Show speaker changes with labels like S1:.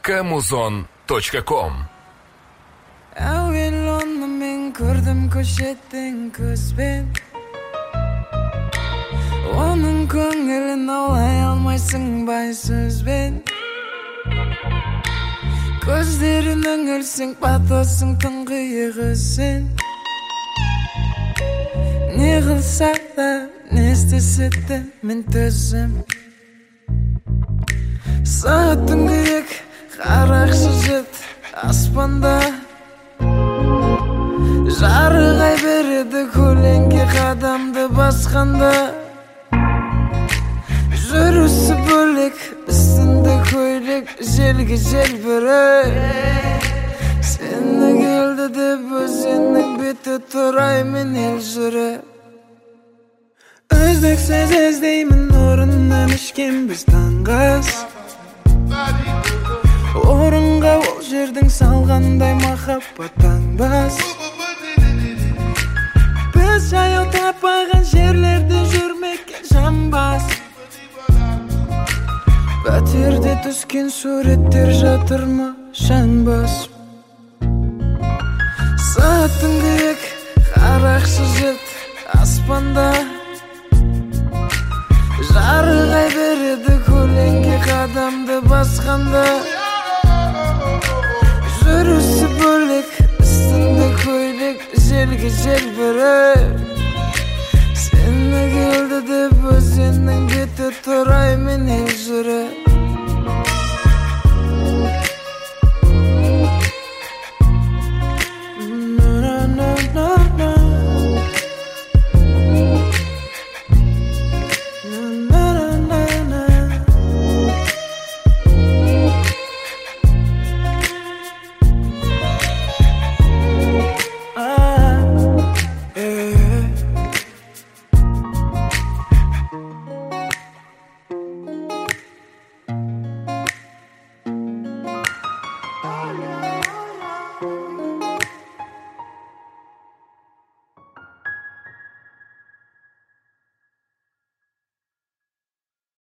S1: Kamuzon.com.
S2: Әуел оны мен көрдім көшеттен көзбен, оның көңілін аулай алмайсың бай сөзбен. Көздерін үңілсең батасың тұңғиығы сен. Не қылса да не істесе де мен төзім. Сағаттың керек қарақшы жет аспанда, жарығай береді көлеңке қадамды басқанда. Жүрісі бөлек, үстінде көйлек, желге желбірек. Сені келді деп өзеннің беті тұрай мен ел жүріп. Үздіксіз іздеймін орыннан ішкен біз таңғас. Орынға ол жердің салғандай махаббат таңбас. Біз жаяу таппаған жерлерде жүрмекке жамбас. Пәтерде түскен суреттер жатыр ма шаңбас. Сағаттың керек қарақшы жет аспанда, жарығай береді көлеңке қадамды басқанда. Жүрісі бөлек, үстінде көйлек, желге желбірек. Сені келді деп өзеннің беті тұрай мен ел